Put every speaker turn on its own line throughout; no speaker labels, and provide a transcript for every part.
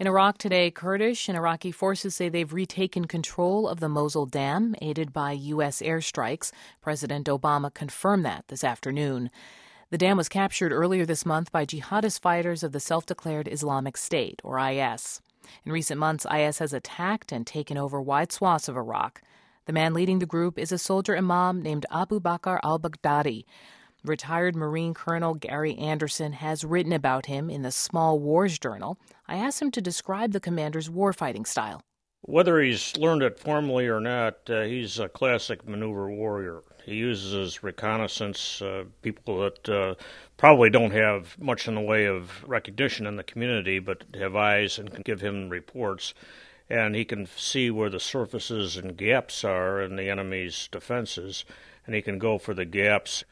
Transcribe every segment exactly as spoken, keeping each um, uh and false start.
In Iraq today, Kurdish and Iraqi forces say they've retaken control of the Mosul Dam, aided by U S airstrikes. President Obama confirmed that this afternoon. The dam was captured earlier this month by jihadist fighters of the self-declared Islamic State, or I S. In recent months, I S has attacked and taken over wide swaths of Iraq. The man leading the group is a soldier imam named Abu Bakr al-Baghdadi. Retired Marine Colonel Gary Anderson has written about him in the Small Wars Journal. I asked him to describe the commander's warfighting style.
Whether he's learned it formally or not, uh, he's a classic maneuver warrior. He uses reconnaissance, uh, people that uh, probably don't have much in the way of recognition in the community, but have eyes and can give him reports. And he can see where the surfaces and gaps are in the enemy's defenses, and he can go for the gaps.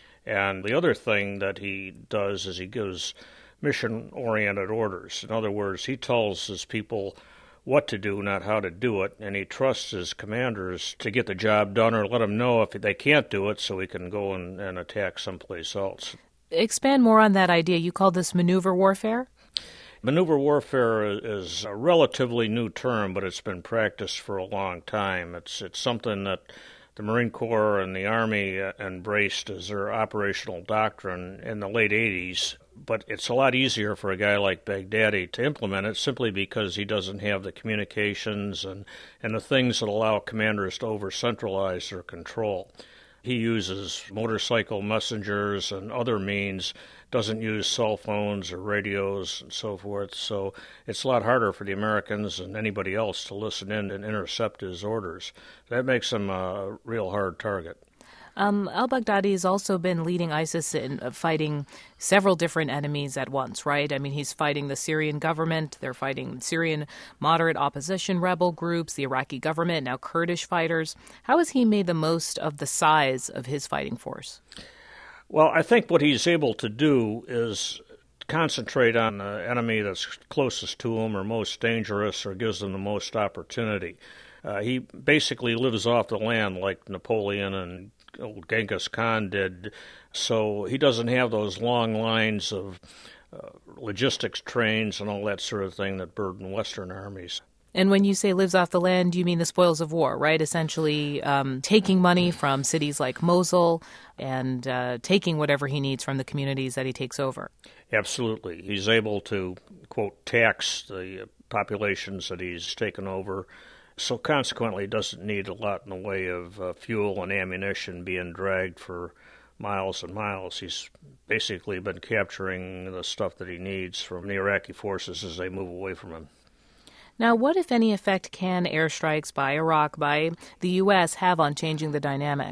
And the other thing that he does is he gives mission-oriented orders. In other words, he tells his people what to do, not how to do it, and he trusts his commanders to get the job done or let them know if they can't do it so he can go and, and attack someplace else.
Expand more on that idea. You call this maneuver warfare?
Maneuver warfare is a relatively new term, but it's been practiced for a long time. It's it's something that the Marine Corps and the Army embraced as their operational doctrine in the late eighties, but it's a lot easier for a guy like Baghdadi to implement it simply because he doesn't have the communications and, and the things that allow commanders to over-centralize their control. He uses motorcycle messengers and other means, doesn't use cell phones or radios and so forth, so it's a lot harder for the Americans and anybody else to listen in and intercept his orders. That makes him a real hard target.
Um, al-Baghdadi has also been leading ISIS in uh, fighting several different enemies at once, right? I mean, he's fighting the Syrian government, they're fighting Syrian moderate opposition rebel groups, the Iraqi government, now Kurdish fighters. How has he made the most of the size of his fighting force?
Well, I think what he's able to do is concentrate on the enemy that's closest to him or most dangerous or gives them the most opportunity. Uh, he basically lives off the land like Napoleon and old Genghis Khan did, so he doesn't have those long lines of uh, logistics trains and all that sort of thing that burden Western armies.
And when you say lives off the land, you mean the spoils of war, right? Essentially um, taking money from cities like Mosul and uh, taking whatever he needs from the communities that he takes over.
Absolutely. He's able to, quote, tax the populations that he's taken over. So consequently, he doesn't need a lot in the way of uh, fuel and ammunition being dragged for miles and miles. He's basically been capturing the stuff that he needs from the Iraqi forces as they move away from him.
Now, what, if any, effect can airstrikes by Iraq, by the U S, have on changing the dynamic?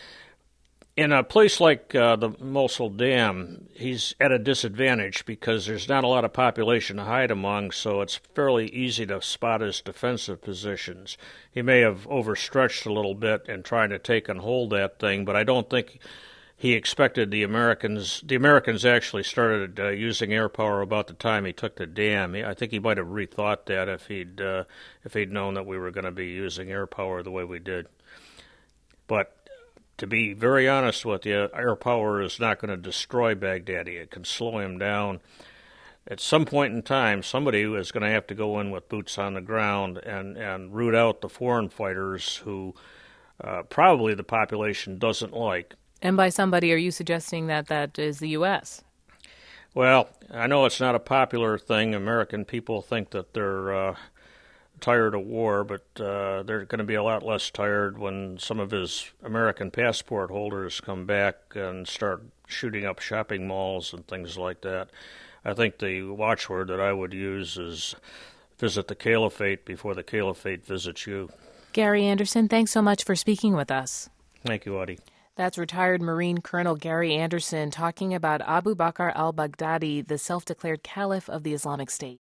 In a place like uh, the Mosul Dam, he's at a disadvantage because there's not a lot of population to hide among, so it's fairly easy to spot his defensive positions. He may have overstretched a little bit in trying to take and hold that thing, but I don't think he expected the Americans. The Americans actually started uh, using air power about the time he took the dam. I think he might have rethought that if he'd uh, if he'd known that we were going to be using air power the way we did. But to be very honest with you, air power is not going to destroy Baghdadi. It can slow him down. At some point in time, somebody is going to have to go in with boots on the ground and, and root out the foreign fighters who uh, probably the population doesn't like.
And by somebody, are you suggesting that that is the U S?
Well, I know it's not a popular thing. American people think that they're uh, tired of war, but uh, they're going to be a lot less tired when some of his American passport holders come back and start shooting up shopping malls and things like that. I think the watchword that I would use is visit the caliphate before the caliphate visits you.
Gary Anderson, thanks so much for speaking with us.
Thank you, Audie.
That's retired Marine Colonel Gary Anderson talking about Abu Bakr al-Baghdadi, the self-declared caliph of the Islamic State.